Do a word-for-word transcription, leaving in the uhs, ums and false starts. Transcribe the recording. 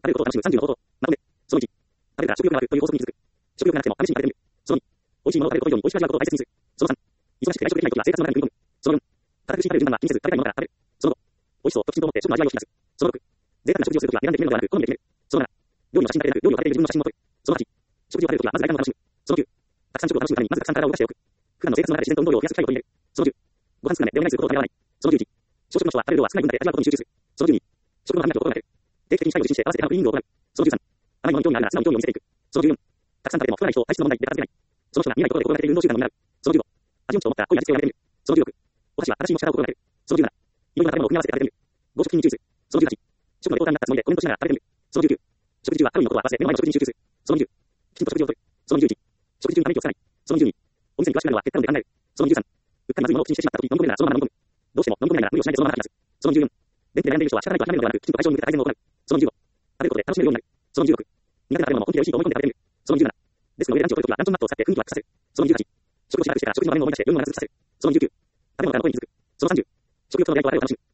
食べることを楽しむさんじゅうの方法。まとめ。そのいち。食べるから食欲が湧くという法則に気づく。食欲がなくても試しに食べてみる。そのに。美味しいものを食べること以上に美味しく味わうことを大切にする。そのさん。忙しくて外食できないときは生活の中に組み込む。そのよん。堅苦しい食べる順番は気にせず食べたいものから食べる。そのご。美味しそうときちんと思って食の味わいを引き出す。そのろく。贅沢な食事をするときは選んで決めるのではなく好みで決める。そのなな。料理の写真だけでなく料理を食べている自分の写真も撮る。そのはち。食事を食べるときはまず外観を楽しむ。そのきゅう。たくさん食を楽しむためにまずたくさん体を動かしておく。普段の生活の中で自然と運動量を増やす機会を取り入れる。そのじゅう。ご飯少なめでお願いすることをためらわない。そのじゅういち。小食の人は食べる量は少ない分だけ味わうことに集中する。そのじゅうに。食の歯磨きを心がける。定期的に機会を実施して合わせて歯のクリーニングを行う。そのじゅうさん。甘いものに興味があるなら素直に興味を見せていく。そのじゅうよん。たくさん食べても太らない人を体質の問題で片付けない。その人が見ないところで心がけている運動習慣を見習う。そのじゅうご。味音痴を持った濃い味付けをやめてみる。そのじゅうろく。お箸は正しい持ち方を心がける。そのじゅうなな。いろいろな食べ物を組み合わせて食べてみる。ご食品に注意する。そのじゅうはち。食のレポーターになったつもりでコメントしながら食べてみる。そのじゅうきゅう。食事中はカロリーのことは忘れて目の前の食事に集中する。そのにじゅう。きちんと食事をとる。そのにじゅういち。食事中にため息をつかない。そのにじゅうに。お店に詳しくなるのは結果論で考える。そのにじゅうさん。うっかりまずいものを口にしてしまったとき飲み込めるならそのまま飲み込む。どうしても飲み込めないなら無理をしないでそのまま吐き出す。そのにじゅうよん。便秘で悩んでいる人は仕方ないと諦めるのではなくきちんと対象を向けて改善を行う。そのにじゅうご。食べることで楽しめるようになる。そのにじゅうろく。苦手な食べ物も本気で美味しいと思い込んで食べてみる。そのにじゅうなな。デスクの上でランチを取るときはランチョンマットを使って雰囲気を悪化させる。そのにじゅうはち。食事をしばらくしてから食事の場面を思い出して運動を長続きさせる。そのにじゅうきゅう。食べ物からの声に気づく。そのさんじゅう。食欲との出会いと別れを楽しむ。